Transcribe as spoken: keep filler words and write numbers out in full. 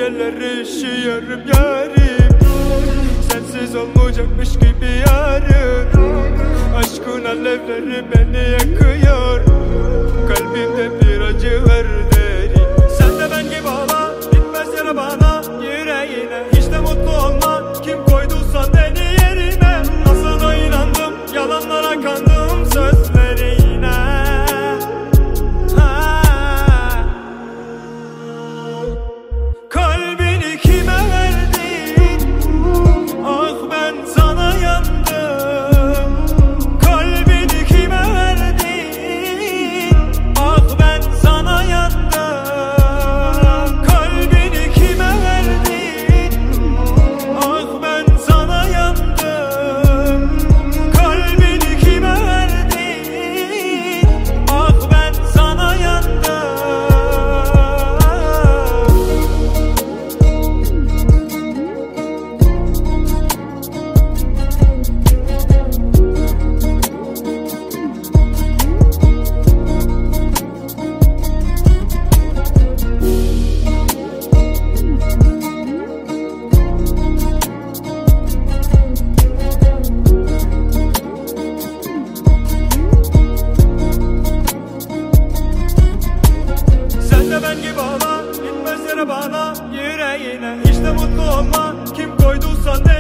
geceler üşüyorum yarim. Sensiz olmayacakmış gibi yarın. Aşkın alevleri beni yakıyor. Kalbimde bir acı var derin. Sen de ben gibi ağla, gitmez yara bana yüreğine. Hiç de mutlu olma, kim koyduysan beni yerine. Nasıl da inandım, yalanlara kandım sözlerine. Ha. Kalbini kime verdin? Ah ben sana yandım. Kalbini kime verdin? Ah ben sana yandım. Kalbini kime verdin? Ah ben sana yandım. Kalbini kime verdin? Ah ben sana yandım. Sen de ben gibi ağla, gitmez yere bana yüreğine. Hiç de mutlu olma, kim koyduysan de